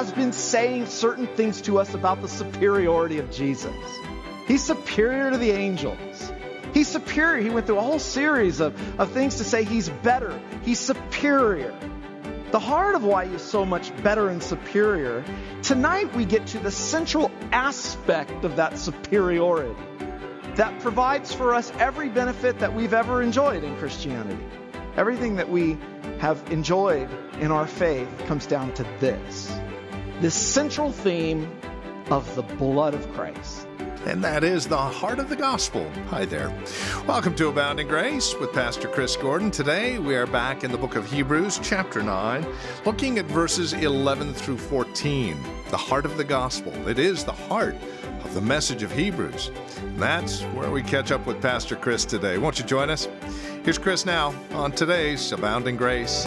has been saying certain things to us about the superiority of Jesus. He's superior to the angels. He's superior. He went through a whole series of things to say he's better. He's superior. The heart of why he's so much better and superior, tonight we get to the central aspect of that superiority that provides for us every benefit that we've ever enjoyed in Christianity. Everything that we have enjoyed in our faith comes down to this central theme of the blood of Christ. And that is the heart of the gospel. Hi there. Welcome to Abounding Grace with Pastor Chris Gordon. Today we are back in the book of Hebrews, chapter 9, looking at verses 11 through 14. The heart of the gospel. It is the heart of the message of Hebrews. And that's where we catch up with Pastor Chris today. Won't you join us? Here's Chris now on today's Abounding Grace.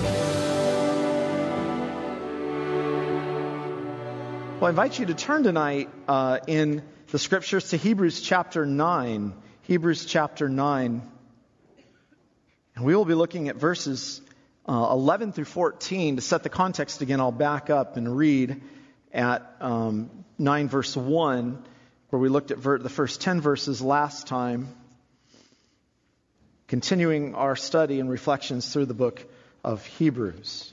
Well, I invite you to turn tonight in the scriptures to Hebrews chapter 9. Hebrews chapter 9. And we will be looking at verses 11 through 14. To set the context again, I'll back up and read at 9 verse 1, where we looked at the first 10 verses last time. Continuing our study and reflections through the book of Hebrews.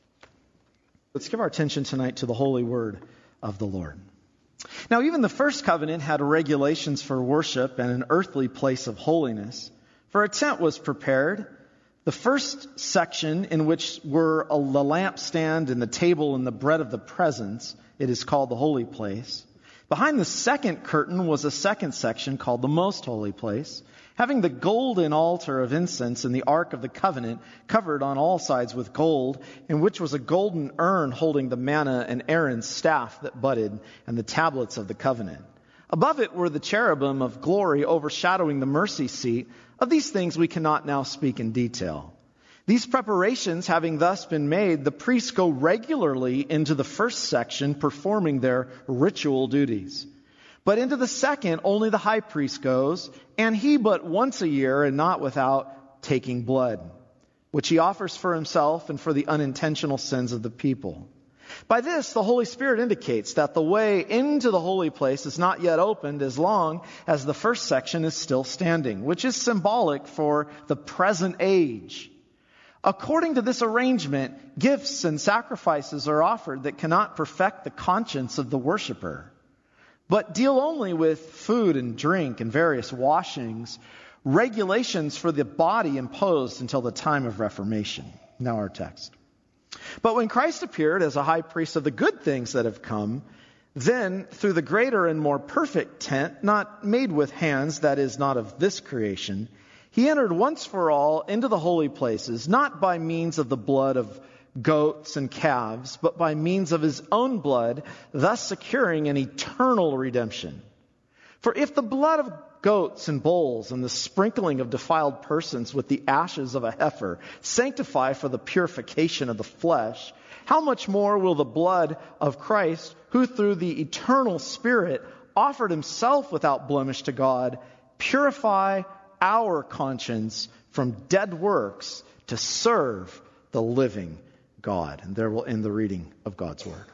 Let's give our attention tonight to the holy word of the Lord. Now, even the first covenant had regulations for worship and an earthly place of holiness, for a tent was prepared. The first section, in which were the lampstand and the table and the bread of the presence, it is called the holy place. Behind the second curtain was a second section called the most holy place, having the golden altar of incense and the ark of the covenant covered on all sides with gold, in which was a golden urn holding the manna and Aaron's staff that budded and the tablets of the covenant. Above it were the cherubim of glory overshadowing the mercy seat. Of these things we cannot now speak in detail. These preparations having thus been made, the priests go regularly into the first section performing their ritual duties. But into the second, only the high priest goes, and he but once a year, and not without taking blood, which he offers for himself and for the unintentional sins of the people. By this, the Holy Spirit indicates that the way into the holy place is not yet opened as long as the first section is still standing, which is symbolic for the present age. According to this arrangement, gifts and sacrifices are offered that cannot perfect the conscience of the worshiper, but deal only with food and drink and various washings, regulations for the body imposed until the time of Reformation. Now our text. But when Christ appeared as a high priest of the good things that have come, then through the greater and more perfect tent, not made with hands, that is, not of this creation, he entered once for all into the holy places, not by means of the blood of goats and calves, but by means of his own blood, thus securing an eternal redemption. For if the blood of goats and bulls and the sprinkling of defiled persons with the ashes of a heifer sanctify for the purification of the flesh, how much more will the blood of Christ, who through the eternal Spirit offered himself without blemish to God, purify our conscience from dead works to serve the living God. And there will end the reading of God's Word.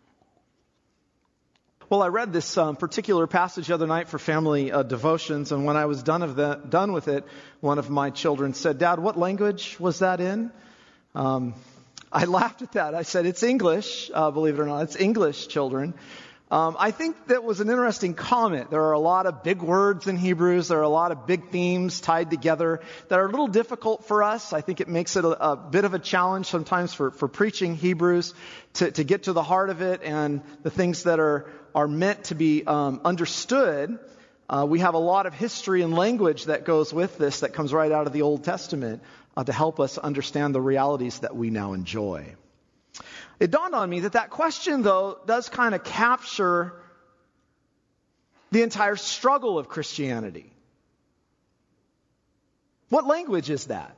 Well, I read this particular passage the other night for family devotions, and when I was done with it, one of my children said, "Dad, what language was that in?" I laughed at that. I said, "It's English, believe it or not. It's English, children." I think that was an interesting comment. There are a lot of big words in Hebrews. There are a lot of big themes tied together that are a little difficult for us. I think it makes it a bit of a challenge sometimes for preaching Hebrews to get to the heart of it and the things that are meant to be understood. We have a lot of history and language that goes with this that comes right out of the Old Testament to help us understand the realities that we now enjoy. It dawned on me that question, though, does kind of capture the entire struggle of Christianity. What language is that?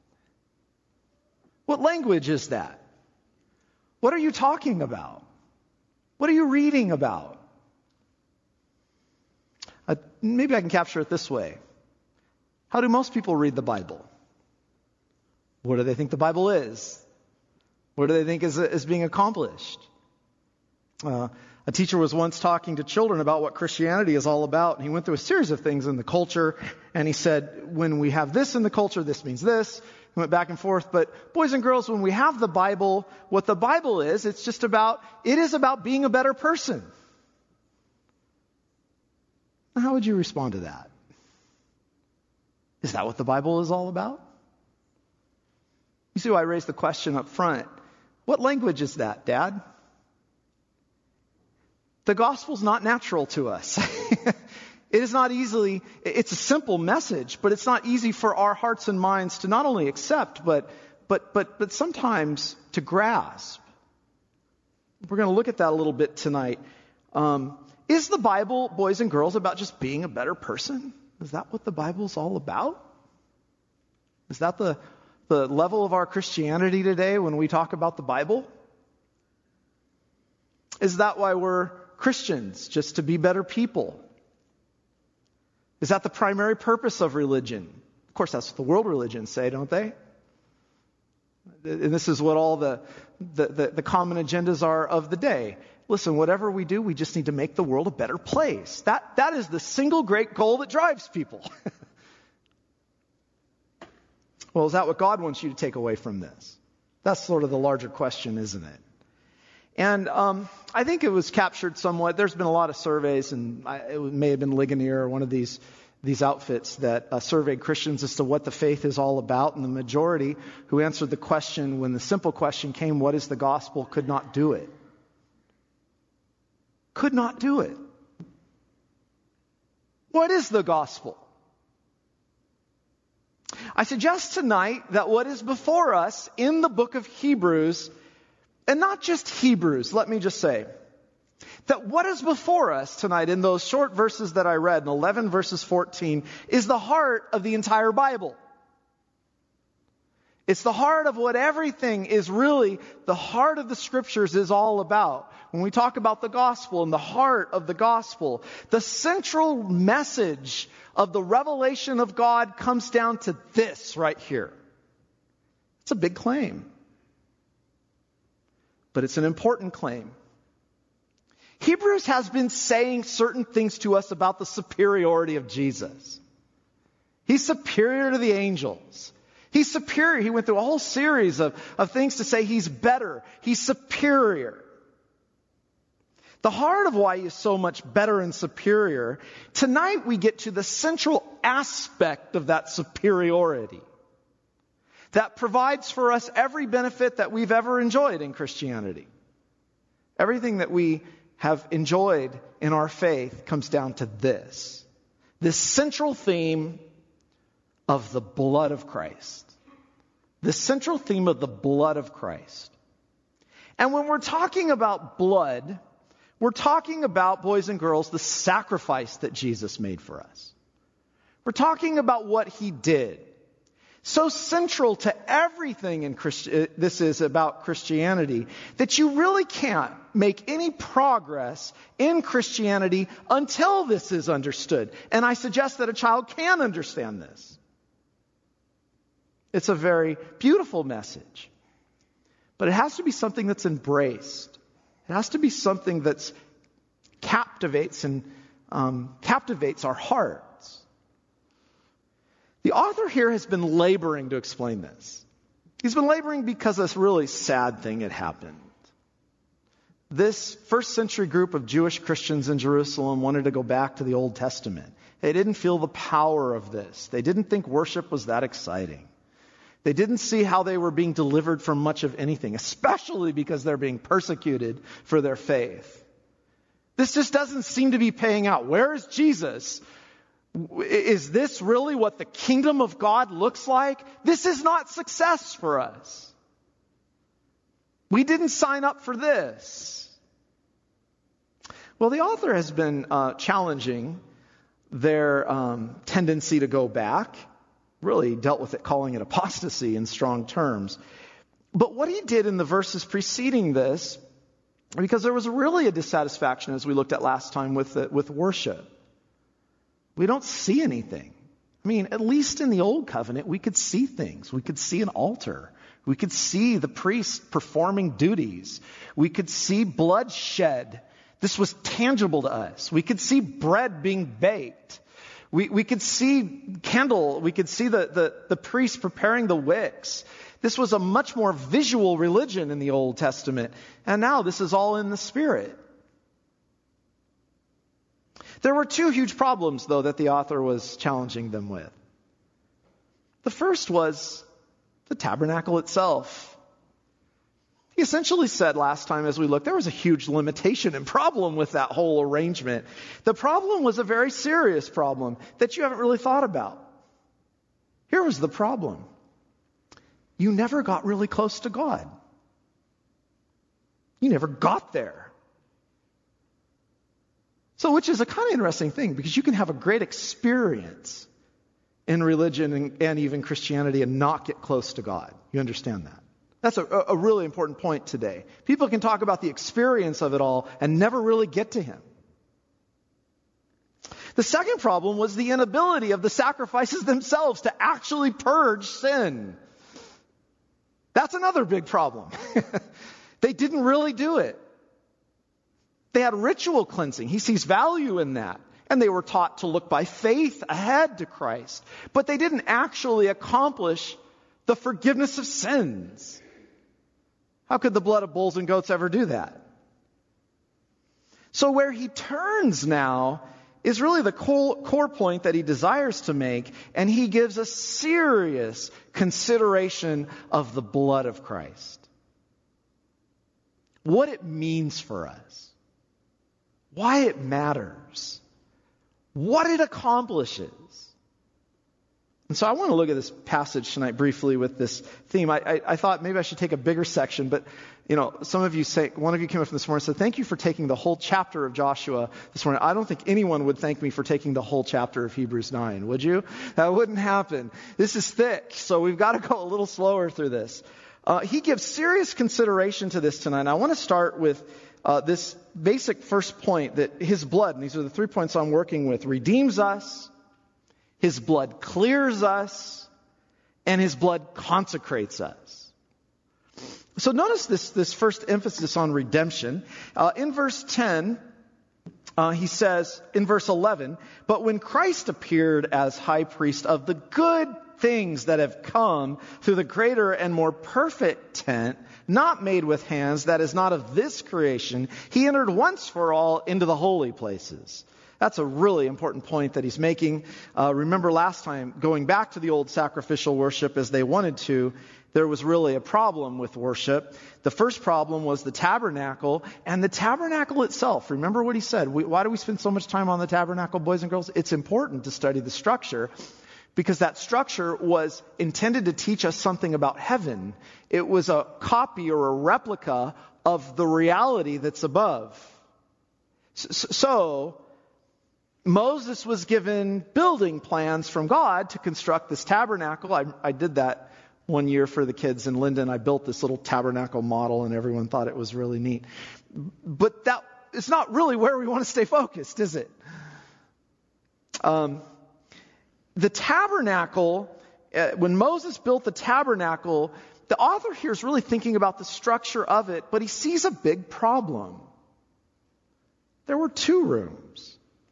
What language is that? What are you talking about? What are you reading about? Maybe I can capture it this way. How do most people read the Bible? What do they think the Bible is? What do they think is being accomplished? A teacher was once talking to children about what Christianity is all about, and he went through a series of things in the culture, and he said, when we have this in the culture, this means this. He went back and forth, but boys and girls, when we have the Bible, what the Bible is, it is about being a better person. Now, how would you respond to that? Is that what the Bible is all about? You see why I raised the question up front. What language is that, Dad? The gospel's not natural to us. It is not easily, it's a simple message, but it's not easy for our hearts and minds to not only accept, but sometimes to grasp. We're going to look at that a little bit tonight. Is the Bible, boys and girls, about just being a better person? Is that what the Bible's all about? Is that the level of our Christianity today when we talk about the Bible? Is that why we're Christians, just to be better people? Is that the primary purpose of religion? Of course, that's what the world religions say, don't they? And this is what all the common agendas are of the day. Listen, whatever we do, we just need to make the world a better place. That is the single great goal that drives people. Well, is that what God wants you to take away from this? That's sort of the larger question, isn't it? And I think it was captured somewhat. There's been a lot of surveys, and it may have been Ligonier or one of these outfits that surveyed Christians as to what the faith is all about. And the majority who answered the question when the simple question came, what is the gospel, could not do it. Could not do it. What is the gospel? I suggest tonight that what is before us in the book of Hebrews, and not just Hebrews, let me just say, that what is before us tonight in those short verses that I read, in 11 verses 14, is the heart of the entire Bible. It's the heart of what everything is really, the heart of the Scriptures is all about. When we talk about the gospel and the heart of the gospel, the central message of the revelation of God comes down to this right here. It's a big claim. But it's an important claim. Hebrews has been saying certain things to us about the superiority of Jesus. He's superior to the angels. He's superior. He went through a whole series of things to say he's better. He's superior. The heart of why he is so much better and superior, tonight we get to the central aspect of that superiority that provides for us every benefit that we've ever enjoyed in Christianity. Everything that we have enjoyed in our faith comes down to this central theme of the blood of Christ. The central theme of the blood of Christ. And when we're talking about blood, we're talking about, boys and girls, the sacrifice that Jesus made for us. We're talking about what he did. So central to everything in this is about Christianity that you really can't make any progress in Christianity until this is understood. And I suggest that a child can understand this. It's a very beautiful message. But it has to be something that's embraced. It has to be something that captivates our hearts. The author here has been laboring to explain this. He's been laboring because a really sad thing had happened. This first century group of Jewish Christians in Jerusalem wanted to go back to the Old Testament. They didn't feel the power of this. They didn't think worship was that exciting. They didn't see how they were being delivered from much of anything, especially because they're being persecuted for their faith. This just doesn't seem to be paying out. Where is Jesus? Is this really what the kingdom of God looks like? This is not success for us. We didn't sign up for this. Well, the author has been challenging their tendency to go back. Really dealt with it, calling it apostasy in strong terms. But what he did in the verses preceding this, because there was really a dissatisfaction, as we looked at last time, with worship. We don't see anything. I mean, at least in the Old Covenant, we could see things. We could see an altar. We could see the priests performing duties. We could see blood shed. This was tangible to us. We could see bread being baked. We could see candle. We could see the priests preparing the wicks. This was a much more visual religion in the Old Testament. And now this is all in the Spirit. There were two huge problems, though, that the author was challenging them with. The first was the tabernacle itself. He essentially said last time as we looked, there was a huge limitation and problem with that whole arrangement. The problem was a very serious problem that you haven't really thought about. Here was the problem. You never got really close to God. You never got there. So, which is a kind of interesting thing, because you can have a great experience in religion and even Christianity and not get close to God. You understand that? That's a really important point today. People can talk about the experience of it all and never really get to Him. The second problem was the inability of the sacrifices themselves to actually purge sin. That's another big problem. They didn't really do it. They had ritual cleansing. He sees value in that. And they were taught to look by faith ahead to Christ. But they didn't actually accomplish the forgiveness of sins. How could the blood of bulls and goats ever do that? So where he turns now is really the core point that he desires to make, and he gives a serious consideration of the blood of Christ. What it means for us. Why it matters. What it accomplishes. And so I want to look at this passage tonight briefly with this theme. I thought maybe I should take a bigger section, but some of you one of you came up this morning and said, thank you for taking the whole chapter of Joshua this morning. I don't think anyone would thank me for taking the whole chapter of Hebrews 9, would you? That wouldn't happen. This is thick, so we've got to go a little slower through this. He gives serious consideration to this tonight. And I want to start with this basic first point, that His blood, and these are the 3 points I'm working with, redeems us, His blood clears us, and His blood consecrates us. So notice this first emphasis on redemption. In verse 10, he says, in verse 11, "But when Christ appeared as high priest of the good things that have come through the greater and more perfect tent, not made with hands, that is not of this creation, He entered once for all into the holy places." That's a really important point that he's making. Remember last time, going back to the old sacrificial worship as they wanted to, there was really a problem with worship. The first problem was the tabernacle, and the tabernacle itself. Remember what he said. Why do we spend so much time on the tabernacle, boys and girls? It's important to study the structure, because that structure was intended to teach us something about heaven. It was a copy or a replica of the reality that's above. So Moses was given building plans from God to construct this tabernacle. I did that one year for the kids in Linden. I built this little tabernacle model, and everyone thought it was really neat. But that is not really where we want to stay focused, is it? The tabernacle, when Moses built the tabernacle, the author here is really thinking about the structure of it, but he sees a big problem. There were 2 rooms.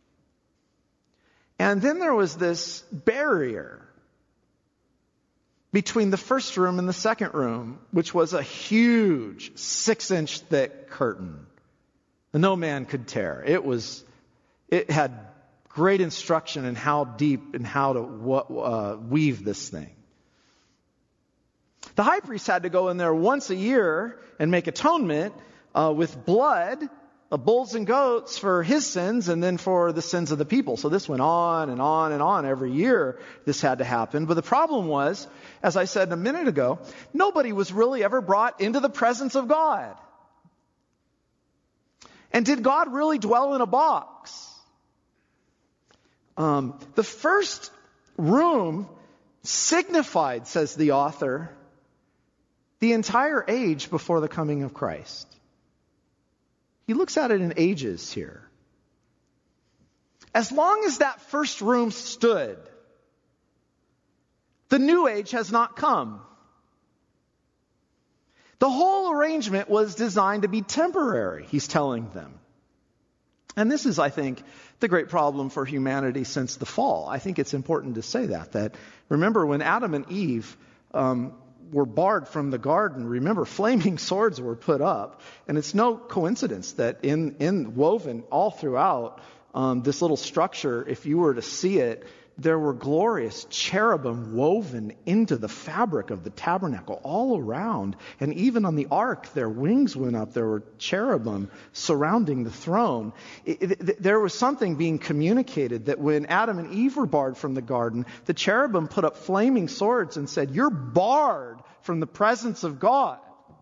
And then there was this barrier between the first room and the second room, which was a huge 6-inch thick curtain that no man could tear. It had great instruction in how deep and how to weave this thing. The high priest had to go in there once a year and make atonement with blood of bulls and goats for his sins and then for the sins of the people. So this went on and on and on. Every year this had to happen. But the problem was, as I said a minute ago, nobody was really ever brought into the presence of God. And did God really dwell in a box? The first room signified, says the author, the entire age before the coming of Christ. He looks at it in ages here. As long as that first room stood, The new age has not come. The whole arrangement was designed to be temporary, he's telling them. And this is, I think, the great problem for humanity since the fall. I think it's important to say that remember when Adam and Eve were barred from the garden, remember flaming swords were put up. And it's no coincidence that in woven all throughout this little structure, if you were to see it, there were glorious cherubim woven into the fabric of the tabernacle all around. And even on the ark, their wings went up. There were cherubim surrounding the throne. There was something being communicated that when Adam and Eve were barred from the garden, the cherubim put up flaming swords and said, "You're barred from the presence of God."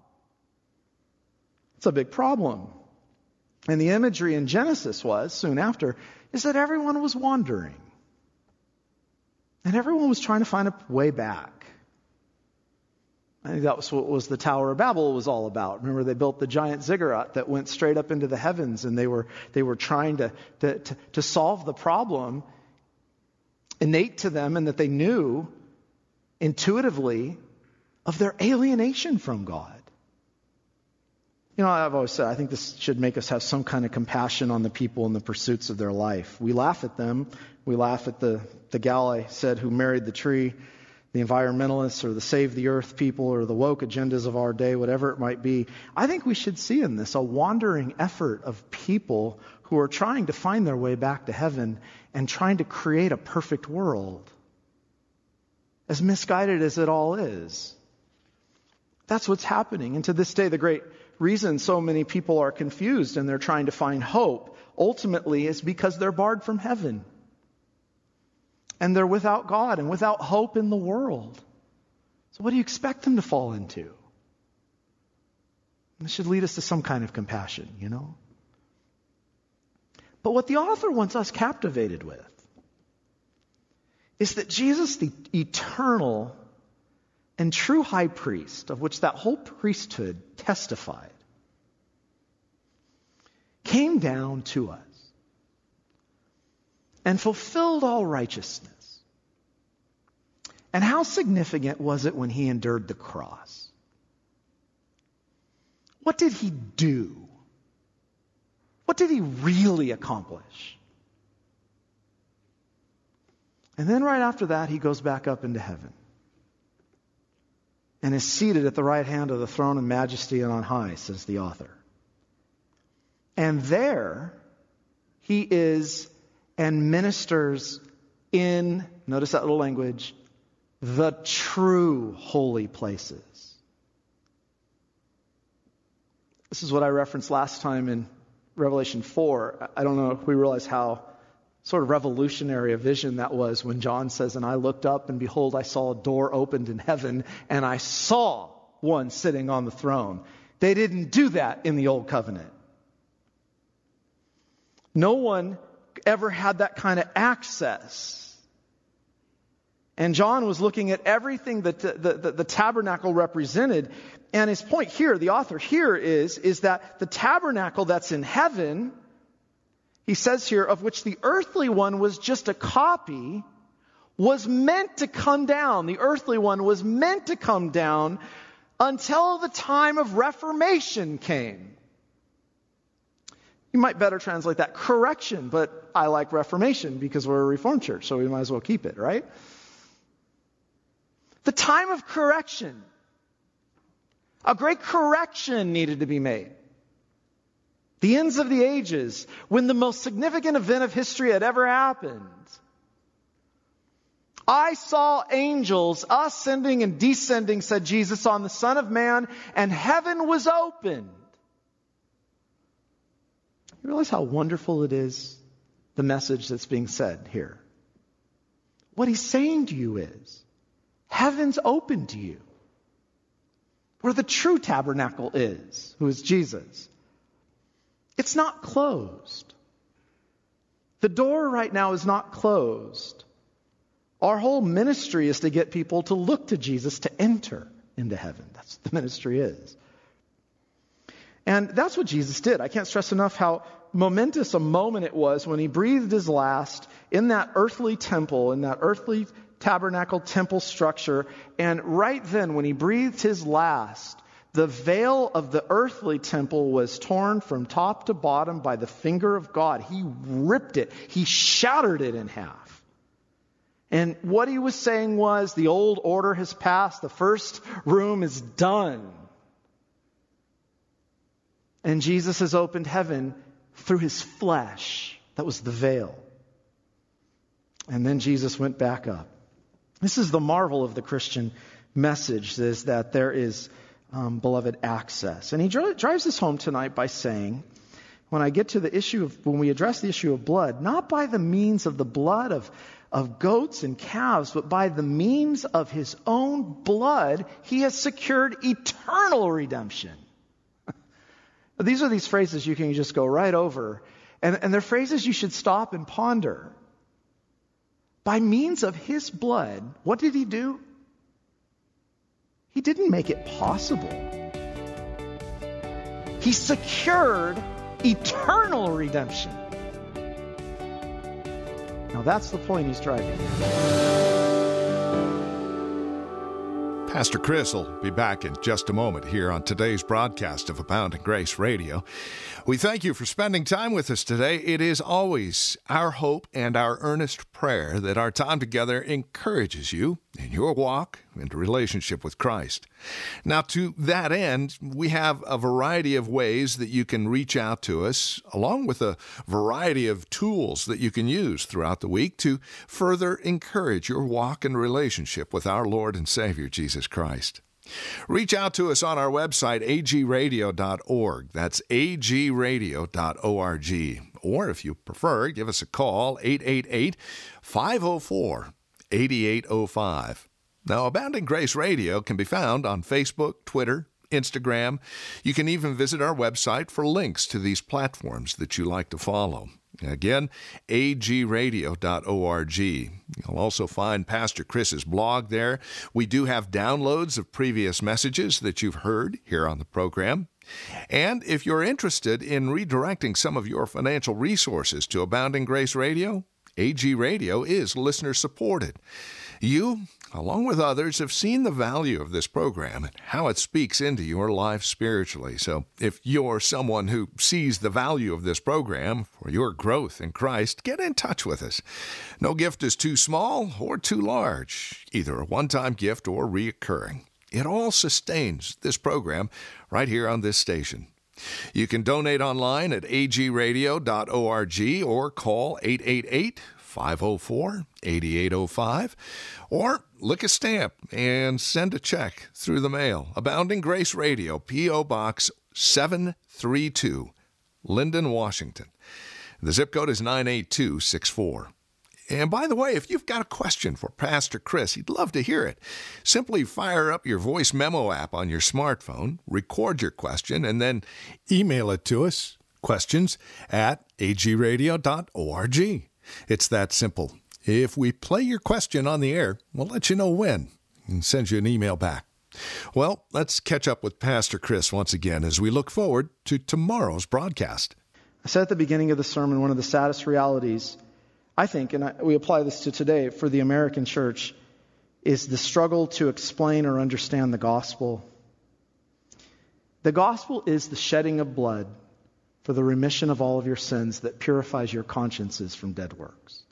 It's a big problem. And the imagery in Genesis was, soon after, is that everyone was wandering. And everyone was trying to find a way back. I think that was what the Tower of Babel was all about. Remember, they built the giant ziggurat that went straight up into the heavens, and they were trying to solve the problem innate to them and that they knew intuitively of their alienation from God. You know, I've always said, I think this should make us have some kind of compassion on the people and the pursuits of their life. We laugh at them. We laugh at the gal I said who married the tree, the environmentalists or the save the earth people or the woke agendas of our day, whatever it might be. I think we should see in this a wandering effort of people who are trying to find their way back to heaven and trying to create a perfect world. As misguided as it all is. That's what's happening. And to this day, the great reason so many people are confused and they're trying to find hope ultimately is because they're barred from heaven. And they're without God and without hope in the world. So what do you expect them to fall into? This should lead us to some kind of compassion, you know? But what the author wants us captivated with is that Jesus, the eternal and true high priest, of which that whole priesthood testified, came down to us and fulfilled all righteousness. And how significant was it when he endured the cross? What did he do? What did he really accomplish? And then right after that, he goes back up into heaven and is seated at the right hand of the throne of majesty and on high, says the author. And there he is and ministers in, notice that little language, the true holy places. This is what I referenced last time in Revelation 4. I don't know if we realize how sort of revolutionary a vision that was when John says, "And I looked up, and behold, I saw a door opened in heaven, and I saw one sitting on the throne." They didn't do that in the Old Covenant. No one ever had that kind of access. And John was looking at everything that the tabernacle represented. And his point here, the author here is that the tabernacle that's in heaven, he says here, of which the earthly one was just a copy, was meant to come down. The earthly one was meant to come down until the time of Reformation came. You might better translate that correction, but I like Reformation because we're a Reformed church, so we might as well keep it, right? The time of correction. A great correction needed to be made. The ends of the ages, when the most significant event of history had ever happened. I saw angels ascending and descending, said Jesus, on the Son of Man, and heaven was opened. You realize how wonderful it is, the message that's being said here? What he's saying to you is, heaven's open to you. Where the true tabernacle is, who is Jesus. It's not closed. The door right now is not closed. Our whole ministry is to get people to look to Jesus to enter into heaven. That's what the ministry is. And that's what Jesus did. I can't stress enough how momentous a moment it was when he breathed his last in that earthly temple, in that earthly tabernacle temple structure. And right then, when he breathed his last, the veil of the earthly temple was torn from top to bottom by the finger of God. He ripped it. He shattered it in half. And what he was saying was, the old order has passed. The first room is done. And Jesus has opened heaven through his flesh. That was the veil. And then Jesus went back up. This is the marvel of the Christian message, is that there is, beloved, access. And he drives this home tonight by saying, when we address the issue of blood, not by the means of the blood of goats and calves, but by the means of his own blood, he has secured eternal redemption. These are these phrases you can just go right over. And they're phrases you should stop and ponder. By means of his blood, what did he do? He didn't make it possible. He secured eternal redemption. Now that's the point he's driving. Pastor Chris will be back in just a moment here on today's broadcast of Abounding Grace Radio. We thank you for spending time with us today. It is always our hope and our earnest prayer that our time together encourages you in your walk and relationship with Christ. Now, to that end, we have a variety of ways that you can reach out to us, along with a variety of tools that you can use throughout the week to further encourage your walk and relationship with our Lord and Savior, Jesus Christ. Reach out to us on our website, agradio.org. That's agradio.org. Or if you prefer, give us a call, 888-504-8805. Now, Abounding Grace Radio can be found on Facebook, Twitter, Instagram. You can even visit our website for links to these platforms that you like to follow. Again, agradio.org. You'll also find Pastor Chris's blog there. We do have downloads of previous messages that you've heard here on the program. And if you're interested in redirecting some of your financial resources to Abounding Grace Radio, AG Radio is listener-supported. You, along with others, have seen the value of this program and how it speaks into your life spiritually. So if you're someone who sees the value of this program for your growth in Christ, get in touch with us. No gift is too small or too large, either a one-time gift or reoccurring. It all sustains this program right here on this station. You can donate online at agradio.org or call 888-504-8805, or lick a stamp and send a check through the mail. Abounding Grace Radio, P.O. Box 732, Linden, Washington. The zip code is 98264. And by the way, if you've got a question for Pastor Chris, he'd love to hear it. Simply fire up your voice memo app on your smartphone, record your question, and then email it to us, questions@agradio.org. It's that simple. If we play your question on the air, we'll let you know when and send you an email back. Well, let's catch up with Pastor Chris once again as we look forward to tomorrow's broadcast. I said at the beginning of the sermon, one of the saddest realities, I think, and we apply this to today for the American church, is the struggle to explain or understand the gospel. The gospel is the shedding of blood for the remission of all of your sins that purifies your consciences from dead works.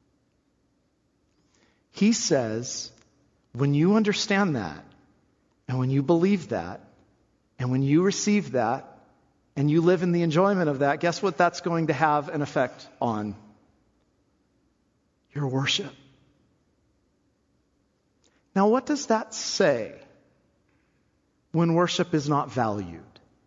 He says, when you understand that, and when you believe that, and when you receive that, and you live in the enjoyment of that, guess what that's going to have an effect on? Your worship. Now, what does that say when worship is not valued?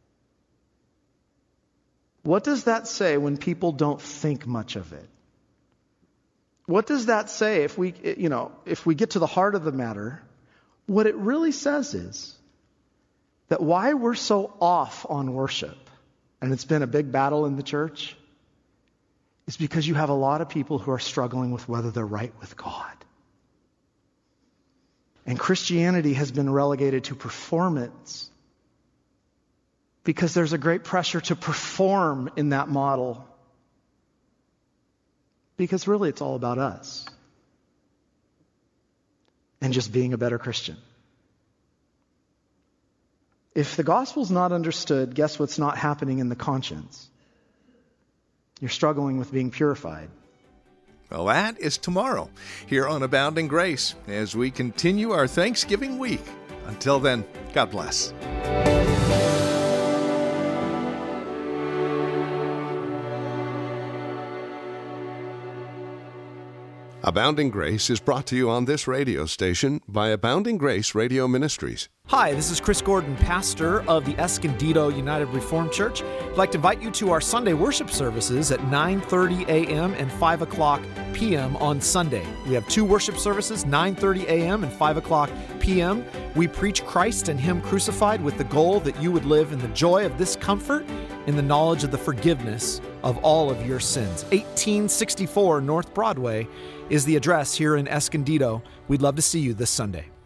What does that say when people don't think much of it? What does that say if we get to the heart of the matter? What it really says is that why we're so off on worship, and it's been a big battle in the church, is because you have a lot of people who are struggling with whether they're right with God. And Christianity has been relegated to performance because there's a great pressure to perform in that model. Because really it's all about us. and just being a better Christian. If the gospel's not understood, guess what's not happening in the conscience? You're struggling with being purified. Well, that is tomorrow here on Abounding Grace as we continue our Thanksgiving week. Until then, God bless. Abounding Grace is brought to you on this radio station by Abounding Grace Radio Ministries. Hi, this is Chris Gordon, pastor of the Escondido United Reformed Church. I'd like to invite you to our Sunday worship services at 9:30 a.m. and 5 o'clock p.m. on Sunday. We have two worship services, 9:30 a.m. and 5 o'clock p.m. We preach Christ and Him crucified with the goal that you would live in the joy of this comfort, in the knowledge of the forgiveness of all of your sins. 1864 North Broadway is the address here in Escondido. We'd love to see you this Sunday.